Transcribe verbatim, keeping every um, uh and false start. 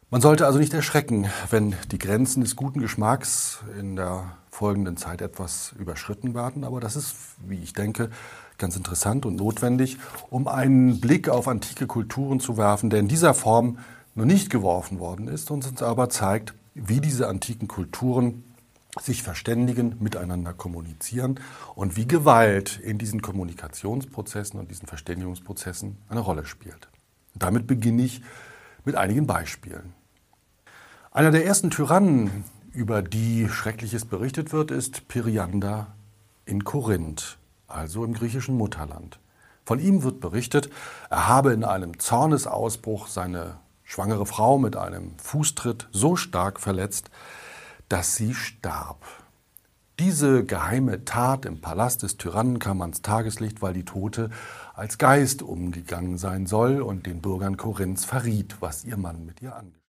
Man sollte also nicht erschrecken, wenn die Grenzen des guten Geschmacks in der folgenden Zeit etwas überschritten werden. Aber das ist, wie ich denke, ganz interessant und notwendig, um einen Blick auf antike Kulturen zu werfen, der in dieser Form noch nicht geworfen worden ist und uns aber zeigt, wie diese antiken Kulturen sich verständigen, miteinander kommunizieren und wie Gewalt in diesen Kommunikationsprozessen und diesen Verständigungsprozessen eine Rolle spielt. Und damit beginne ich mit einigen Beispielen. Einer der ersten Tyrannen, über die Schreckliches berichtet wird, ist Periander in Korinth, also im griechischen Mutterland. Von ihm wird berichtet, er habe in einem Zornesausbruch seine schwangere Frau mit einem Fußtritt so stark verletzt, dass sie starb. Diese geheime Tat im Palast des Tyrannen kam ans Tageslicht, weil die Tote als Geist umgegangen sein soll und den Bürgern Korinths verriet, was ihr Mann mit ihr angestellt hat.